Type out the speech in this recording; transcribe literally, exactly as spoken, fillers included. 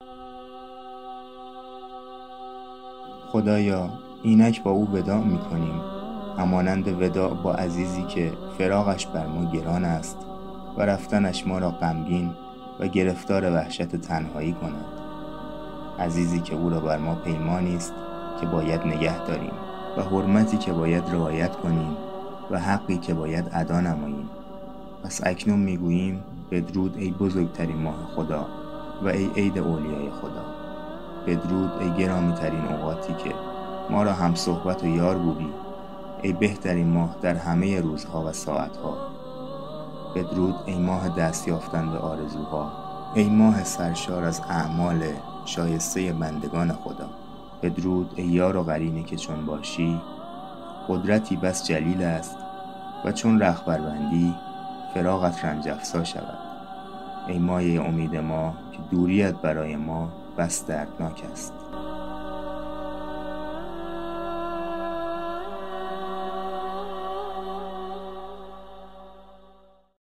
خدایا اینک با او وداع می‌کنیم، همانند وداع با عزیزی که فراقش بر ما گران است و رفتنش ما را غمگین و گرفتار وحشت تنهایی کند. عزیزی که او را بر ما پیمانی است که باید نگه داریم و حرمتی که باید رعایت کنیم و حقی که باید ادا نماییم. پس اکنون میگوییم بدرود ای بزرگترین ماه خدا و ای عید اولیای خدا. بدرود ای گرامی ترین اوقاتی که ما را هم صحبت و یار بودی، ای بهترین ماه در همه روزها و ساعتها. بدرود ای ماه دست یافتن به آرزوها، ای ماه سرشار از اعمال شایسته بندگان خدا. بدرود ای یار و قرینی که چون باشی قدرتی بس جلیل است و چون رهبر بندی فراغت رنج افزا شود. ای مایه امید ما که دوریت برای ما بس دردناک است.